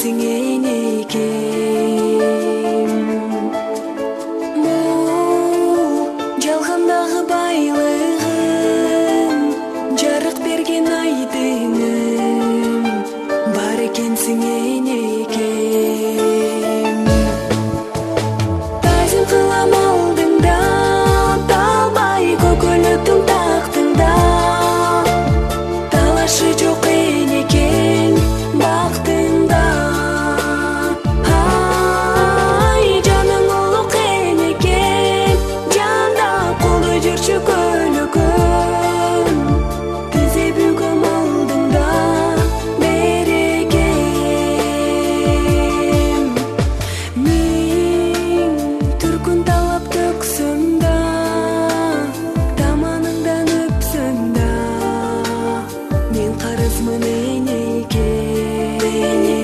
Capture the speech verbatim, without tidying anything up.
келсең энекем. Бул жалгандагы байлыгым, жарык берген айдыңым, бар экенсиң энекем. Тазим кылам алдыңда, талбай көкөлөктүң тактыңда, талашы жок энекем бактыңда. Ай, жаның улук энекем, жанда колдой жүрчү көлөкөм, тизе бүгөм алдыңда берекем. Миң түркүн талап төксөм да, таманыңдан өпсөм да, мен карызмын энекем.